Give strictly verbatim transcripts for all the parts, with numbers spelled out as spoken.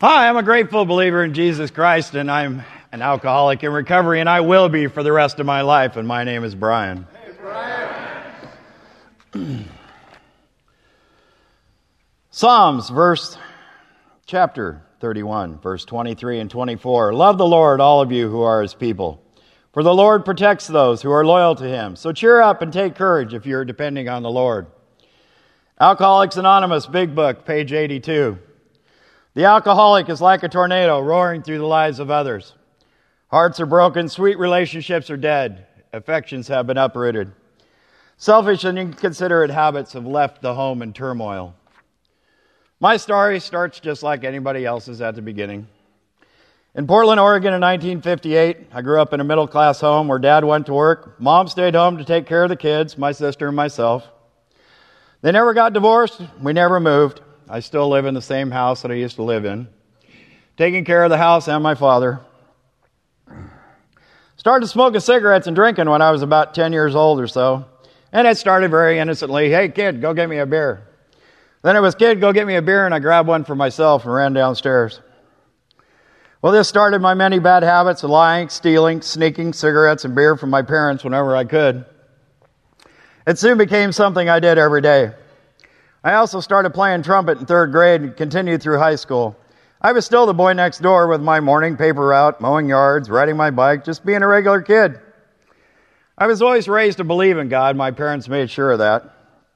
Hi, I'm a grateful believer in Jesus Christ, and I'm an alcoholic in recovery, and I will be for the rest of my life, and my name is Brian. Hey, Brian. Psalms, verse, chapter thirty-one, verse twenty-three and twenty-four. Love the Lord, all of you who are his people, for the Lord protects those who are loyal to him. So cheer up and take courage if you're depending on the Lord. Alcoholics Anonymous, Big Book, page eighty-two. The alcoholic is like a tornado roaring through the lives of others. Hearts are broken, sweet relationships are dead, affections have been uprooted. Selfish and inconsiderate habits have left the home in turmoil. My story starts just like anybody else's at the beginning. In Portland, Oregon in nineteen fifty-eight, I grew up in a middle-class home where Dad went to work. Mom stayed home to take care of the kids, my sister and myself. They never got divorced. We never moved. I still live in the same house that I used to live in, taking care of the house and my father. Started smoking cigarettes and drinking when I was about ten years old or so. And it started very innocently. Hey, kid, go get me a beer. Then it was, kid, go get me a beer, and I grabbed one for myself and ran downstairs. Well, this started my many bad habits of lying, stealing, sneaking cigarettes and beer from my parents whenever I could. It soon became something I did every day. I also started playing trumpet in third grade and continued through high school. I was still the boy next door with my morning paper route, mowing yards, riding my bike, just being a regular kid. I was always raised to believe in God. My parents made sure of that.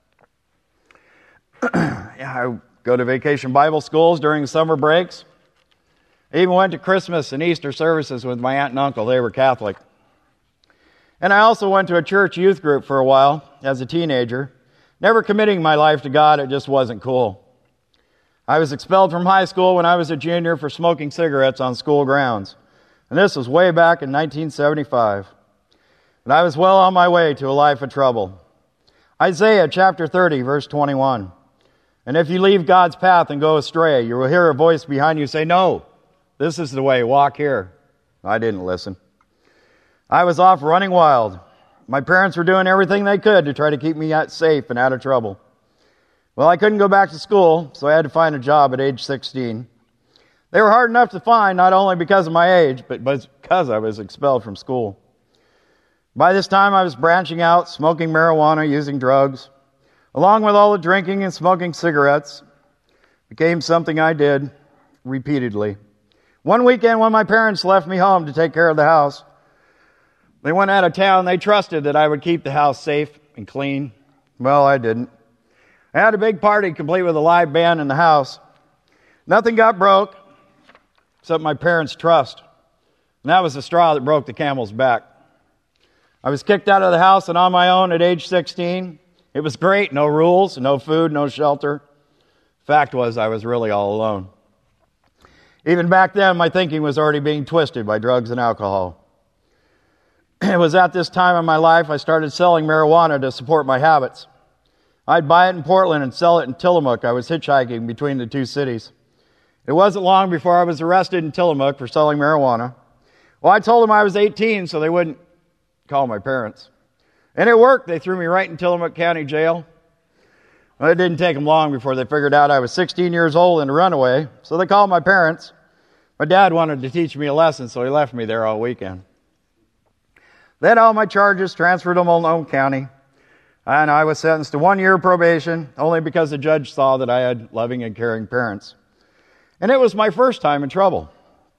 I go to vacation Bible schools during the summer breaks. I even went to Christmas and Easter services with my aunt and uncle. They were Catholic. And I also went to a church youth group for a while as a teenager. Never committing my life to God, it just wasn't cool. I was expelled from high school when I was a junior for smoking cigarettes on school grounds. And this was way back in nineteen seventy-five. And I was well on my way to a life of trouble. Isaiah chapter thirty, verse twenty-one. And if you leave God's path and go astray, you will hear a voice behind you say, no, this is the way, walk here. I didn't listen. I was off running wild. My parents were doing everything they could to try to keep me safe and out of trouble. Well, I couldn't go back to school, so I had to find a job at age sixteen. They were hard enough to find, not only because of my age, but because I was expelled from school. By this time, I was branching out, smoking marijuana, using drugs. Along with all the drinking and smoking cigarettes, became something I did repeatedly. One weekend when my parents left me home to take care of the house, they went out of town. They trusted that I would keep the house safe and clean. Well, I didn't. I had a big party complete with a live band in the house. Nothing got broke except my parents' trust. And that was the straw that broke the camel's back. I was kicked out of the house and on my own at age sixteen. It was great. No rules, no food, no shelter. Fact was, I was really all alone. Even back then, my thinking was already being twisted by drugs and alcohol. It was at this time in my life I started selling marijuana to support my habits. I'd buy it in Portland and sell it in Tillamook. I was hitchhiking between the two cities. It wasn't long before I was arrested in Tillamook for selling marijuana. Well, I told them I was eighteen so they wouldn't call my parents. And it worked. They threw me right in Tillamook County Jail. Well, it didn't take them long before they figured out I was sixteen years old and a runaway, so they called my parents. My dad wanted to teach me a lesson, so he left me there all weekend. They had all my charges transferred to Multnomah County, and I was sentenced to one year probation only because the judge saw that I had loving and caring parents. And it was my first time in trouble.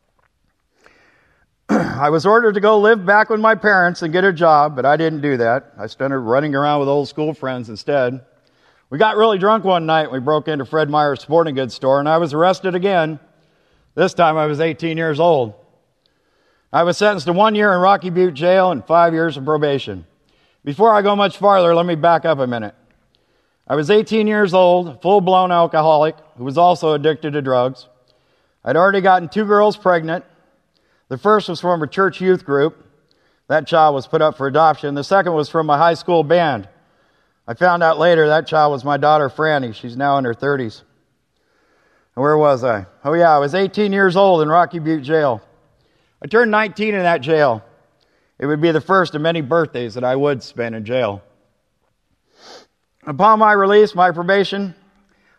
I was ordered to go live back with my parents and get a job, but I didn't do that. I started running around with old school friends instead. We got really drunk one night and we broke into Fred Meyer's sporting goods store, and I was arrested again. This time I was eighteen years old. I was sentenced to one year in Rocky Butte Jail and five years of probation. Before I go much farther, let me back up a minute. I was eighteen years old, full-blown alcoholic, who was also addicted to drugs. I'd already gotten two girls pregnant. The first was from a church youth group. That child was put up for adoption. The second was from my high school band. I found out later that child was my daughter, Franny. She's now in her thirties. And where was I? Oh yeah, I was eighteen years old in Rocky Butte Jail. I turned nineteen in that jail. It would be the first of many birthdays that I would spend in jail. Upon my release, my probation,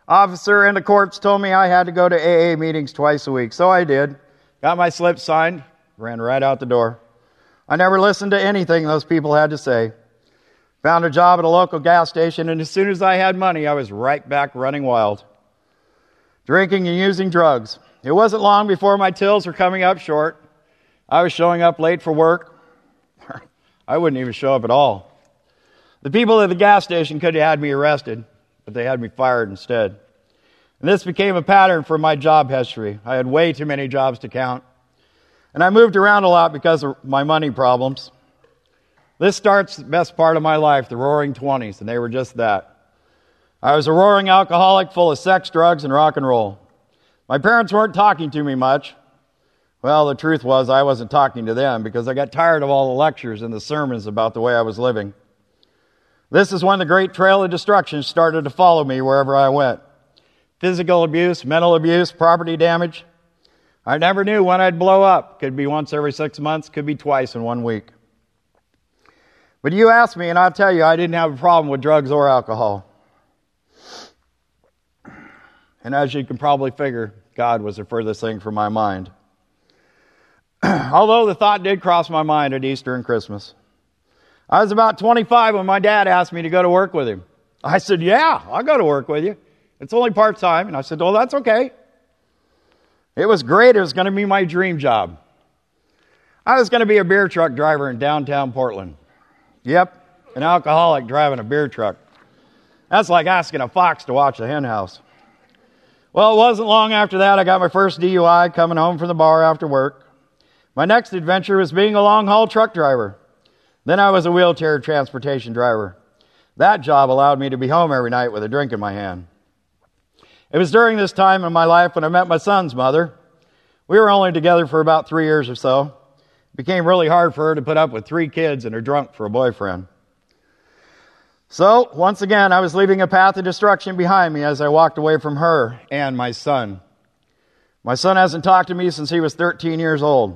officer in the courts told me I had to go to A A meetings twice a week. So I did. Got my slip signed, ran right out the door. I never listened to anything those people had to say. Found a job at a local gas station, and as soon as I had money, I was right back running wild. Drinking and using drugs. It wasn't long before my tills were coming up short. I was showing up late for work. I wouldn't even show up at all. The people at the gas station could have had me arrested, but they had me fired instead. And this became a pattern for my job history. I had way too many jobs to count. And I moved around a lot because of my money problems. This starts the best part of my life, the roaring twenties, and they were just that. I was a roaring alcoholic full of sex, drugs, and rock and roll. My parents weren't talking to me much. Well, the truth was I wasn't talking to them because I got tired of all the lectures and the sermons about the way I was living. This is when the great trail of destruction started to follow me wherever I went. Physical abuse, mental abuse, property damage. I never knew when I'd blow up. Could be once every six months, could be twice in one week. But you ask me, and I'll tell you, I didn't have a problem with drugs or alcohol. And as you can probably figure, God was the furthest thing from my mind. Although the thought did cross my mind at Easter and Christmas. I was about twenty-five when my dad asked me to go to work with him. I said, yeah, I'll go to work with you. It's only part-time. And I said, well, that's okay. It was great. It was going to be my dream job. I was going to be a beer truck driver in downtown Portland. Yep, an alcoholic driving a beer truck. That's like asking a fox to watch a hen house. Well, it wasn't long after that I got my first D U I coming home from the bar after work. My next adventure was being a long-haul truck driver. Then I was a wheelchair transportation driver. That job allowed me to be home every night with a drink in my hand. It was during this time in my life when I met my son's mother. We were only together for about three years or so. It became really hard for her to put up with three kids and a drunk for a boyfriend. So, once again, I was leaving a path of destruction behind me as I walked away from her and my son. My son hasn't talked to me since he was thirteen years old.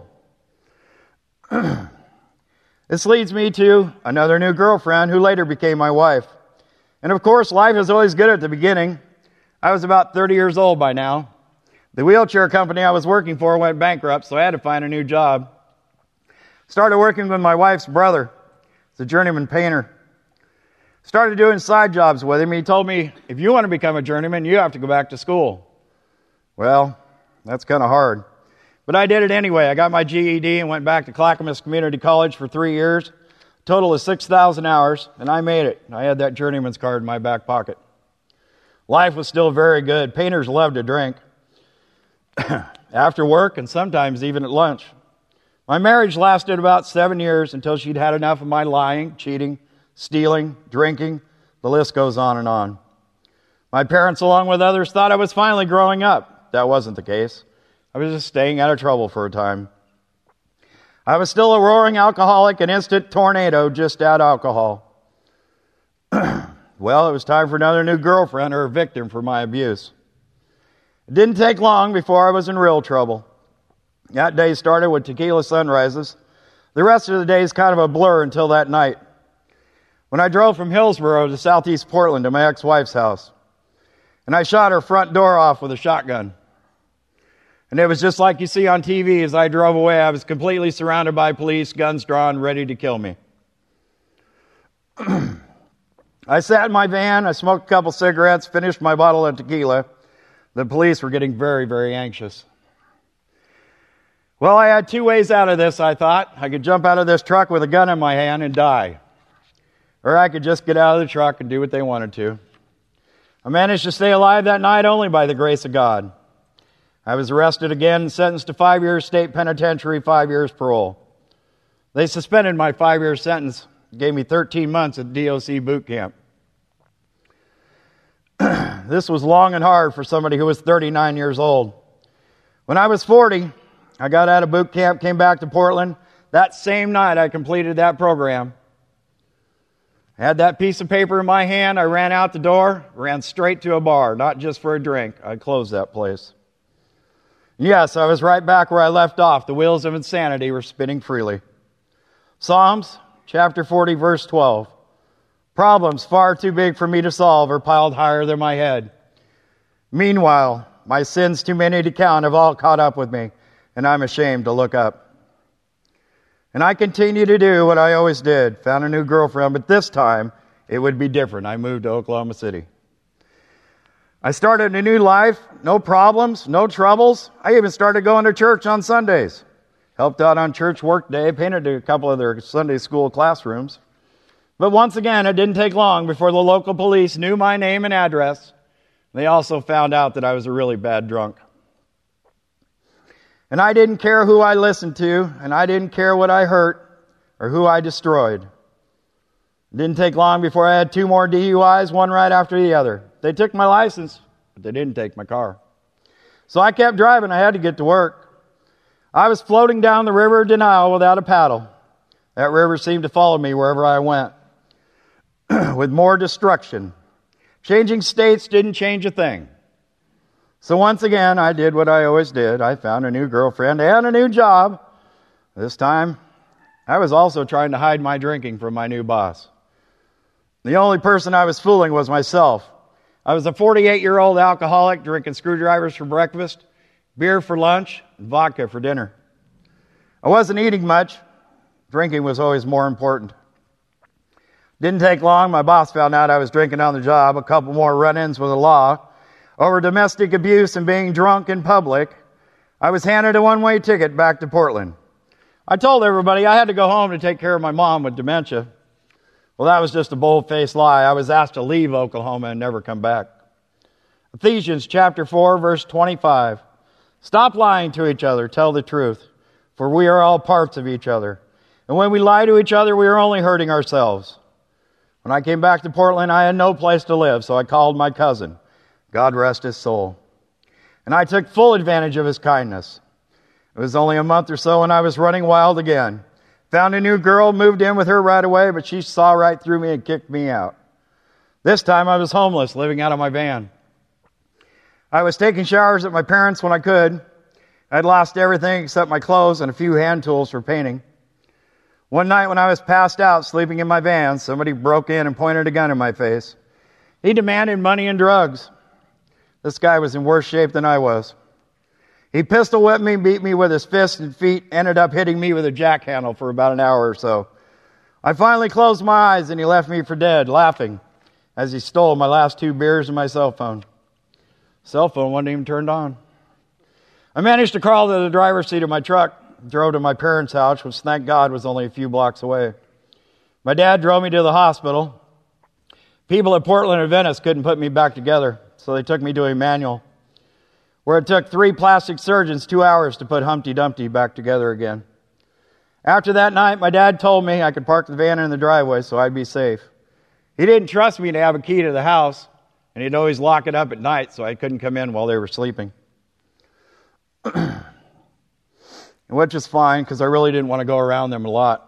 This leads me to another new girlfriend who later became my wife. And of course, life is always good at the beginning. I was about thirty years old by now. The wheelchair company I was working for went bankrupt, so I had to find a new job. Started working with my wife's brother. He's a journeyman painter. Started doing side jobs with him. He told me, if you want to become a journeyman, you have to go back to school. Well, that's kind of hard. But I did it anyway. I got my G E D and went back to Clackamas Community College for three years. Total of six thousand hours, and I made it. I had that journeyman's card in my back pocket. Life was still very good. Painters loved to drink. After work and sometimes even at lunch. My marriage lasted about seven years until she'd had enough of my lying, cheating, stealing, drinking. The list goes on and on. My parents, along with others, thought I was finally growing up. That wasn't the case. I was just staying out of trouble for a time. I was still a roaring alcoholic, an instant tornado, just out alcohol. Well, it was time for another new girlfriend or a victim for my abuse. It didn't take long before I was in real trouble. That day started with tequila sunrises. The rest of the day is kind of a blur until that night, when I drove from Hillsboro to southeast Portland to my ex-wife's house. And I shot her front door off with a shotgun. And it was just like you see on T V. As I drove away, I was completely surrounded by police, guns drawn, ready to kill me. I sat in my van, I smoked a couple cigarettes, finished my bottle of tequila. The police were getting very, very anxious. Well, I had two ways out of this, I thought. I could jump out of this truck with a gun in my hand and die. Or I could just get out of the truck and do what they wanted to. I managed to stay alive that night only by the grace of God. I was arrested again and sentenced to five years state penitentiary, five years parole. They suspended my five-year sentence, gave me thirteen months at D O C boot camp. This was long and hard for somebody who was thirty-nine years old. When I was forty, I got out of boot camp, came back to Portland. That same night, I completed that program. I had that piece of paper in my hand. I ran out the door, ran straight to a bar, not just for a drink. I closed that place. Yes, I was right back where I left off. The wheels of insanity were spinning freely. Psalms, chapter forty, verse twelve. Problems far too big for me to solve are piled higher than my head. Meanwhile, my sins too many to count have all caught up with me, and I'm ashamed to look up. And I continue to do what I always did, found a new girlfriend, but this time it would be different. I moved to Oklahoma City. I started a new life, no problems, no troubles. I even started going to church on Sundays. Helped out on church work day, painted a couple of their Sunday school classrooms. But once again, it didn't take long before the local police knew my name and address. They also found out that I was a really bad drunk. And I didn't care who I listened to, and I didn't care what I hurt or who I destroyed. It didn't take long before I had two more D U Is, one right after the other. They took my license, but they didn't take my car. So I kept driving. I had to get to work. I was floating down the river of denial without a paddle. That river seemed to follow me wherever I went, with more destruction. Changing states didn't change a thing. So once again, I did what I always did. I found a new girlfriend and a new job. This time, I was also trying to hide my drinking from my new boss. The only person I was fooling was myself. I was a forty-eight-year-old alcoholic drinking screwdrivers for breakfast, beer for lunch, and vodka for dinner. I wasn't eating much. Drinking was always more important. Didn't take long. My boss found out I was drinking on the job. A couple more run-ins with the law. Over domestic abuse and being drunk in public, I was handed a one-way ticket back to Portland. I told everybody I had to go home to take care of my mom with dementia. Well, that was just a bold-faced lie. I was asked to leave Oklahoma and never come back. Ephesians chapter four, verse twenty-five. Stop lying to each other. Tell the truth. For we are all parts of each other. And when we lie to each other, we are only hurting ourselves. When I came back to Portland, I had no place to live, so I called my cousin. God rest his soul. And I took full advantage of his kindness. It was only a month or so when I was running wild again. Found a new girl, moved in with her right away, but she saw right through me and kicked me out. This time I was homeless, living out of my van. I was taking showers at my parents' when I could. I'd lost everything except my clothes and a few hand tools for painting. One night when I was passed out, sleeping in my van, somebody broke in and pointed a gun in my face. He demanded money and drugs. This guy was in worse shape than I was. He pistol whipped me, beat me with his fists and feet, ended up hitting me with a jack handle for about an hour or so. I finally closed my eyes and he left me for dead, laughing, as he stole my last two beers and my cell phone. Cell phone wasn't even turned on. I managed to crawl to the driver's seat of my truck, drove to my parents' house, which thank God was only a few blocks away. My dad drove me to the hospital. People at Portland and Venice couldn't put me back together, so they took me to Emmanuel, where it took three plastic surgeons two hours to put Humpty Dumpty back together again. After that night, my dad told me I could park the van in the driveway so I'd be safe. He didn't trust me to have a key to the house, and he'd always lock it up at night so I couldn't come in while they were sleeping. Which is fine, because I really didn't want to go around them a lot.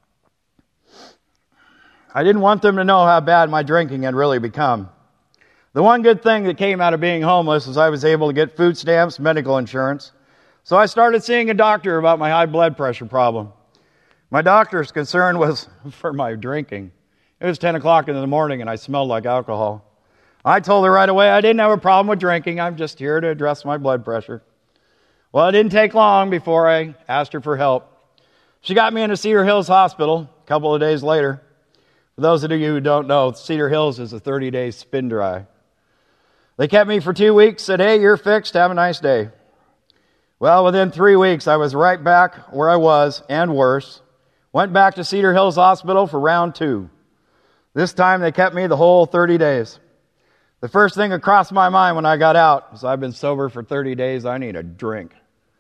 I didn't want them to know how bad my drinking had really become. The one good thing that came out of being homeless was I was able to get food stamps, medical insurance. So I started seeing a doctor about my high blood pressure problem. My doctor's concern was for my drinking. It was ten o'clock in the morning and I smelled like alcohol. I told her right away I didn't have a problem with drinking. I'm just here to address my blood pressure. Well, it didn't take long before I asked her for help. She got me into Cedar Hills Hospital a couple of days later. For those of you who don't know, Cedar Hills is a thirty-day spin dry. They kept me for two weeks, said, hey, you're fixed, have a nice day. Well, within three weeks, I was right back where I was, and worse. Went back to Cedar Hills Hospital for round two. This time, they kept me the whole thirty days. The first thing that crossed my mind when I got out was I've been sober for thirty days, I need a drink.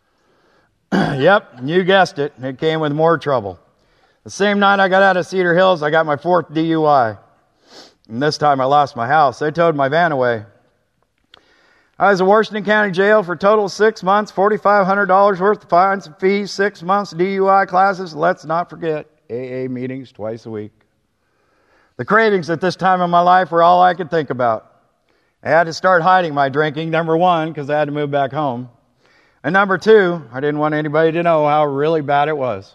Yep, you guessed it, it came with more trouble. The same night I got out of Cedar Hills, I got my fourth D U I. And this time I lost my house. They towed my van away. I was in Washington County Jail for a total of six months, four thousand five hundred dollars worth of fines and fees, six months D U I classes. Let's not forget A A meetings twice a week. The cravings at this time in my life were all I could think about. I had to start hiding my drinking, number one, because I had to move back home. And number two, I didn't want anybody to know how really bad it was.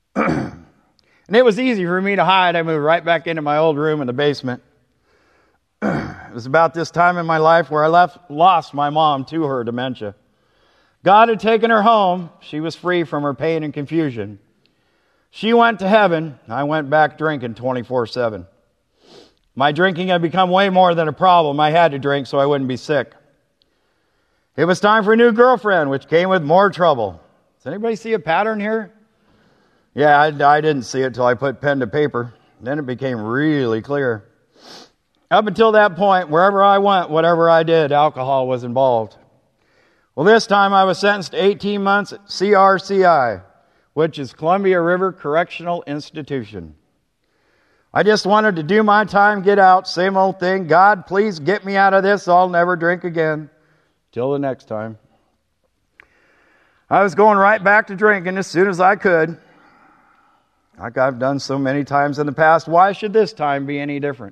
And it was easy for me to hide. I moved right back into my old room in the basement. It was about this time in my life where I left, lost my mom to her dementia. God had taken her home. She was free from her pain and confusion. She went to heaven. I went back drinking twenty-four seven. My drinking had become way more than a problem. I had to drink so I wouldn't be sick. It was time for a new girlfriend, which came with more trouble. Does anybody see a pattern here? Yeah, I, I didn't see it till I put pen to paper. Then it became really clear. Up until that point, wherever I went, whatever I did, alcohol was involved. Well, this time I was sentenced to eighteen months at C R C I, which is Columbia River Correctional Institution. I just wanted to do my time, get out, same old thing. God, please get me out of this. I'll never drink again. Till the next time. I was going right back to drinking as soon as I could. Like I've done so many times in the past, why should this time be any different?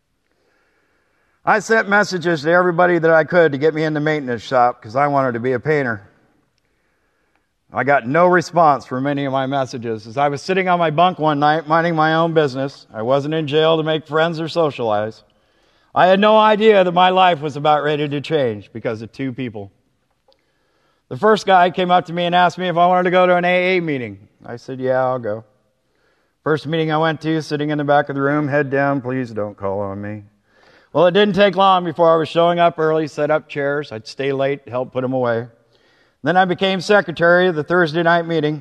I sent messages to everybody that I could to get me in the maintenance shop because I wanted to be a painter. I got no response from any of my messages. As I was sitting on my bunk one night minding my own business, I wasn't in jail to make friends or socialize. I had no idea that my life was about ready to change because of two people. The first guy came up to me and asked me if I wanted to go to an A A meeting. I said, yeah, I'll go. First meeting I went to, sitting in the back of the room, head down, please don't call on me. Well, it didn't take long before I was showing up early, set up chairs. I'd stay late, help put them away. Then I became secretary of the Thursday night meeting.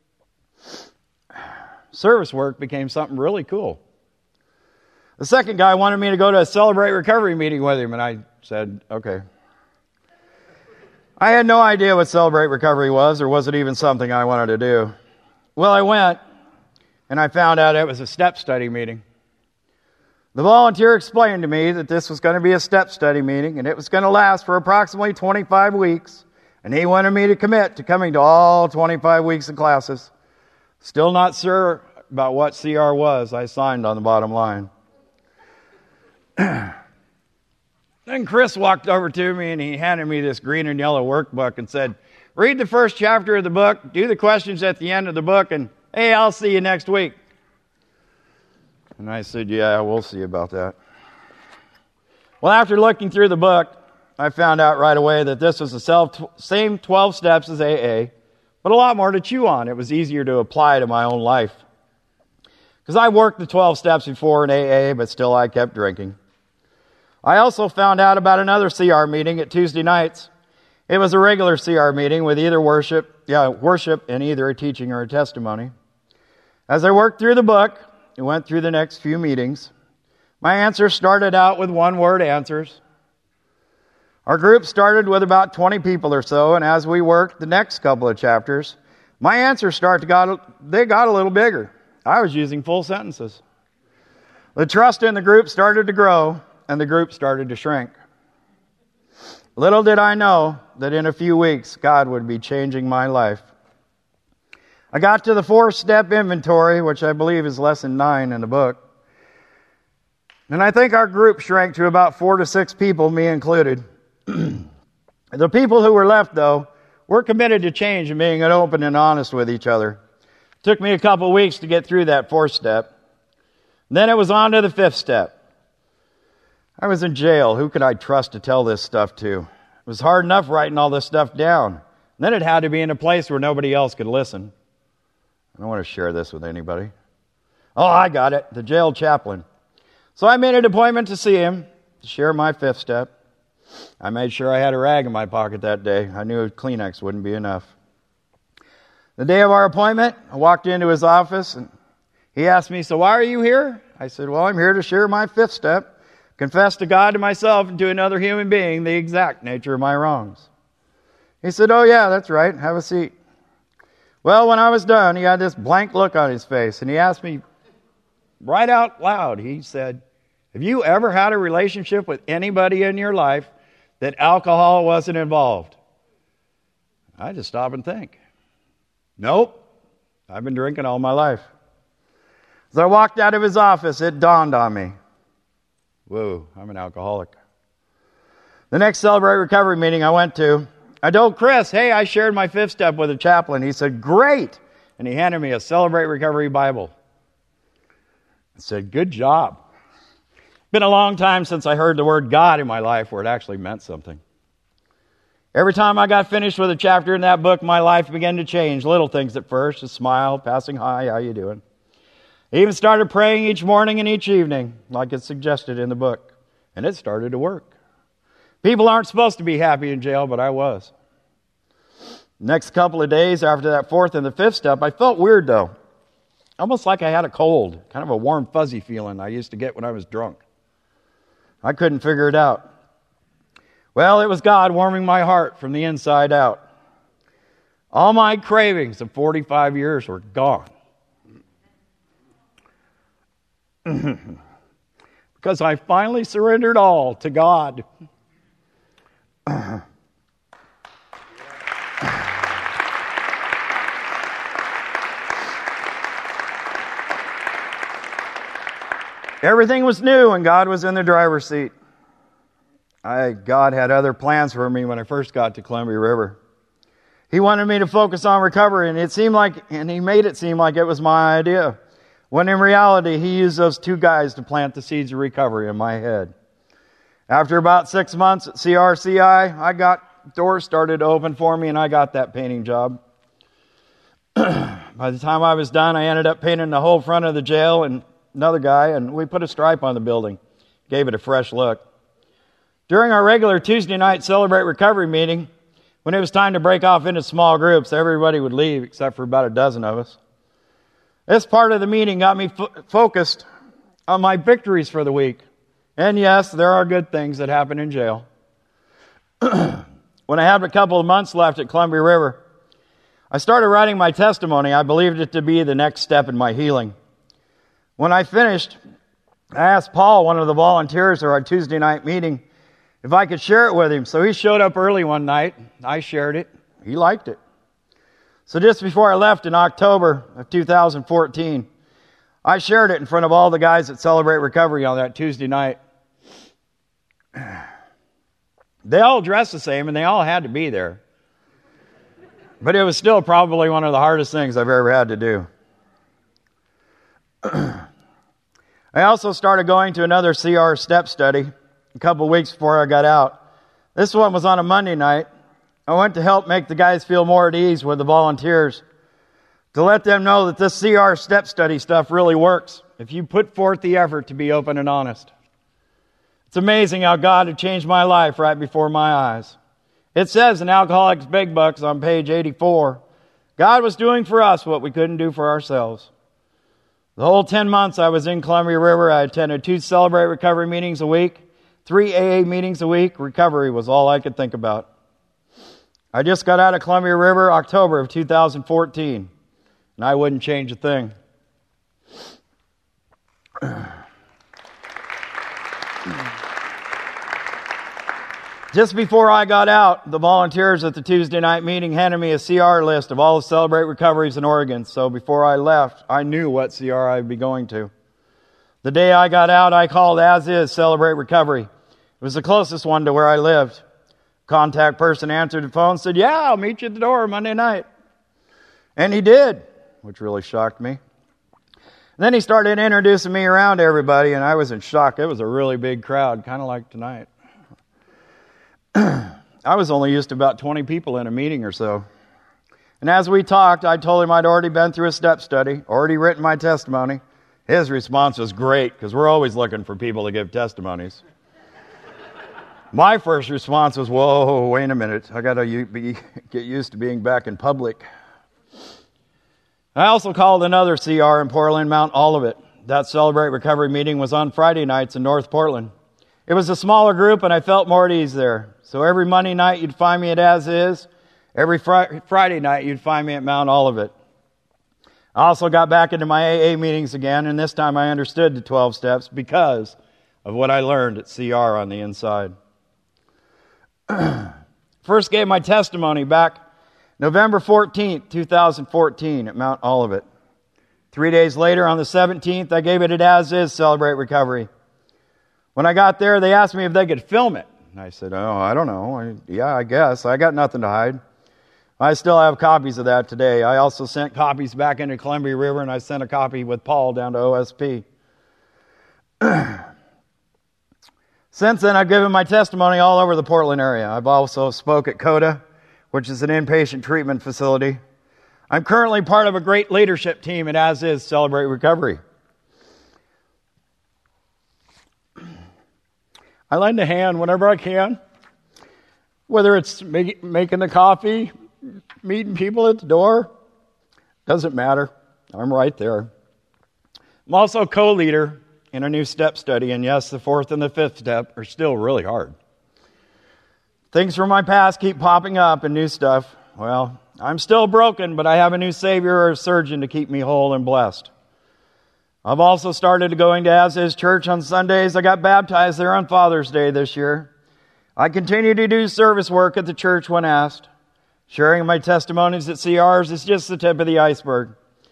Service work became something really cool. The second guy wanted me to go to a Celebrate Recovery meeting with him, and I said, okay. I had no idea what Celebrate Recovery was, or was it even something I wanted to do. Well, I went, and I found out it was a step study meeting. The volunteer explained to me that this was going to be a step study meeting, and it was going to last for approximately twenty-five weeks, and he wanted me to commit to coming to all twenty-five weeks of classes. Still not sure about what C R was. I signed on the bottom line. Then Chris walked over to me, and he handed me this green and yellow workbook and said, read the first chapter of the book, do the questions at the end of the book, and hey, I'll see you next week. And I said, yeah, we'll see about that. Well, after looking through the book, I found out right away that this was the self, same twelve steps as A A, but a lot more to chew on. It was easier to apply to my own life. Because I worked the twelve steps before in A A, but still I kept drinking. I also found out about another C R meeting at Tuesday nights. It was a regular C R meeting with either worship, yeah, worship and either a teaching or a testimony. As I worked through the book, and went through the next few meetings, my answers started out with one-word answers. Our group started with about twenty people or so, and as we worked the next couple of chapters, my answers started to got they got a little bigger. I was using full sentences. The trust in the group started to grow, and the group started to shrink. Little did I know that in a few weeks, God would be changing my life. I got to the four-step inventory, which I believe is lesson nine in the book. And I think our group shrank to about four to six people, me included. The people who were left, though, were committed to change and being open and honest with each other. It took me a couple of weeks to get through that fourth step. Then it was on to the fifth step. I was in jail. Who could I trust to tell this stuff to? It was hard enough writing all this stuff down. Then it had to be in a place where nobody else could listen. I don't want to share this with anybody. Oh, I got it. The jail chaplain. So I made an appointment to see him, to share my fifth step. I made sure I had a rag in my pocket that day. I knew a Kleenex wouldn't be enough. The day of our appointment, I walked into his office, and he asked me, so why are you here? I said, well, I'm here to share my fifth step, confess to God, to myself, and to another human being the exact nature of my wrongs. He said, oh, yeah, that's right. Have a seat. Well, when I was done, he had this blank look on his face, and he asked me right out loud, he said, have you ever had a relationship with anybody in your life that alcohol wasn't involved? I just stop and think. Nope. I've been drinking all my life. As I walked out of his office, it dawned on me. Whoa, I'm an alcoholic. The next Celebrate Recovery meeting I went to, I told Chris, hey, I shared my fifth step with a chaplain. He said, great. And he handed me a Celebrate Recovery Bible. I said, good job. Been a long time since I heard the word God in my life where it actually meant something. Every time I got finished with a chapter in that book, my life began to change. Little things at first, a smile, passing hi, how you doing? I even started praying each morning and each evening, like it's suggested in the book. And it started to work. People aren't supposed to be happy in jail, but I was. Next couple of days after that fourth and the fifth step, I felt weird though. Almost like I had a cold, kind of a warm, fuzzy feeling I used to get when I was drunk. I couldn't figure it out. Well, it was God warming my heart from the inside out. All my cravings of forty-five years were gone. Because I finally surrendered all to God. Everything was new and God was in the driver's seat. I, God had other plans for me when I first got to Columbia River. He wanted me to focus on recovery, and it seemed like, and he made it seem like it was my idea. When in reality, he used those two guys to plant the seeds of recovery in my head. After about six months at C R C I, I got doors started to open for me, and I got that painting job. By the time I was done, I ended up painting the whole front of the jail and another guy, and we put a stripe on the building, gave it a fresh look. During our regular Tuesday night Celebrate Recovery meeting, when it was time to break off into small groups, everybody would leave except for about a dozen of us. This part of the meeting got me fo- focused on my victories for the week. And yes, there are good things that happen in jail. When I had a couple of months left at Columbia River, I started writing my testimony. I believed it to be the next step in my healing. When I finished, I asked Paul, one of the volunteers at our Tuesday night meeting, if I could share it with him. So he showed up early one night. I shared it. He liked it. So just before I left in October of two thousand fourteen, I shared it in front of all the guys that Celebrate Recovery on that Tuesday night. They all dressed the same and they all had to be there. But it was still probably one of the hardest things I've ever had to do. I also started going to another C R step study a couple weeks before I got out. This one was on a Monday night. I went to help make the guys feel more at ease with the volunteers, to let them know that this C R step study stuff really works if you put forth the effort to be open and honest. It's amazing how God had changed my life right before my eyes. It says in Alcoholics Big Bucks on page eighty-four, God was doing for us what we couldn't do for ourselves. The whole ten months I was in Columbia River, I attended two Celebrate Recovery meetings a week, three A A meetings a week. Recovery was all I could think about. I just got out of Columbia River October of two thousand fourteen, and I wouldn't change a thing. Just before I got out, the volunteers at the Tuesday night meeting handed me a C R list of all the Celebrate Recoveries in Oregon. So before I left, I knew what C R I'd be going to. The day I got out, I called As Is Celebrate Recovery. It was the closest one to where I lived. Contact person answered the phone and said, yeah, I'll meet you at the door Monday night. And he did, which really shocked me. And then he started introducing me around to everybody, and I was in shock. It was a really big crowd, kind of like tonight. I was only used to about twenty people in a meeting or so. And as we talked, I told him I'd already been through a step study, already written my testimony. His response was great, because we're always looking for people to give testimonies. My first response was, whoa, wait a minute. I got to be, get used to being back in public. I also called another C R in Portland, Mount Olivet. That Celebrate Recovery meeting was on Friday nights in North Portland. It was a smaller group, and I felt more at ease there. So every Monday night, you'd find me at As Is. Every fr- Friday night, you'd find me at Mount Olivet. I also got back into my A A meetings again, and this time I understood the twelve steps because of what I learned at C R on the inside. First gave my testimony back November fourteenth, twenty fourteen at Mount Olivet. Three days later, on the seventeenth, I gave it at As Is Celebrate Recovery. When I got there, they asked me if they could film it. And I said, oh, I don't know. I, yeah, I guess. I got nothing to hide. I still have copies of that today. I also sent copies back into Columbia River, and I sent a copy with Paul down to O S P. Since then, I've given my testimony all over the Portland area. I've also spoke at CODA, which is an inpatient treatment facility. I'm currently part of a great leadership team at As Is Celebrate Recovery. I lend a hand whenever I can, whether it's make, making the coffee, meeting people at the door, doesn't matter. I'm right there. I'm also co-leader in a new step study, and yes, the fourth and the fifth step are still really hard. Things from my past keep popping up and new stuff. Well, I'm still broken, but I have a new Savior or a surgeon to keep me whole and blessed. I've also started going to As Is Church on Sundays. I got baptized there on Father's Day this year. I continue to do service work at the church when asked. Sharing my testimonies at C Rs is just the tip of the iceberg.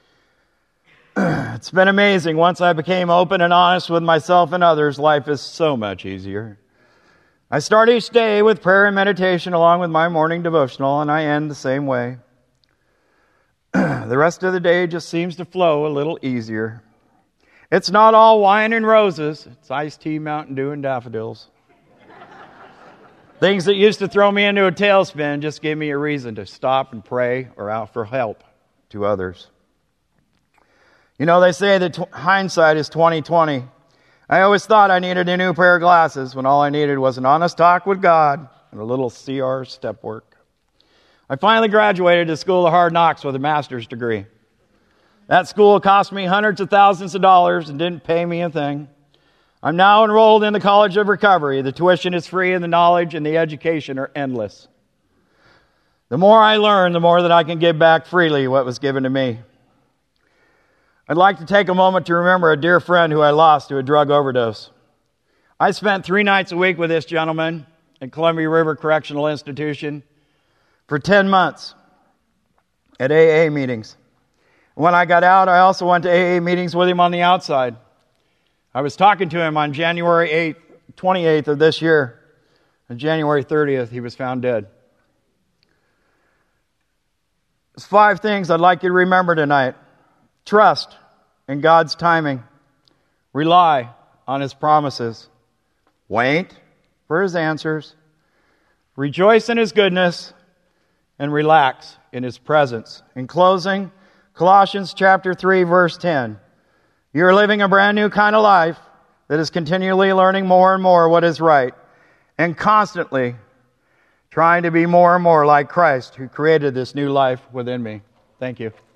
It's been amazing. Once I became open and honest with myself and others, life is so much easier. I start each day with prayer and meditation along with my morning devotional, and I end the same way. The rest of the day just seems to flow a little easier. It's not all wine and roses. It's iced tea, Mountain Dew, and daffodils. Things that used to throw me into a tailspin just gave me a reason to stop and pray or out for help to others. You know, they say that t- hindsight is twenty twenty. I always thought I needed a new pair of glasses when all I needed was an honest talk with God and a little C R step work. I finally graduated to School of Hard Knocks with a master's degree. That school cost me hundreds of thousands of dollars and didn't pay me a thing. I'm now enrolled in the College of Recovery. The tuition is free and the knowledge and the education are endless. The more I learn, the more that I can give back freely what was given to me. I'd like to take a moment to remember a dear friend who I lost to a drug overdose. I spent three nights a week with this gentleman at Columbia River Correctional Institution for ten months at A A meetings. When I got out, I also went to A A meetings with him on the outside. I was talking to him on January eighth, twenty-eighth of this year. On January thirtieth, he was found dead. There's five things I'd like you to remember tonight. Trust in God's timing. Rely on His promises. Wait for His answers. Rejoice in His goodness. And relax in His presence. In closing, Colossians chapter three, verse ten. You're living a brand new kind of life that is continually learning more and more what is right and constantly trying to be more and more like Christ who created this new life within me. Thank you.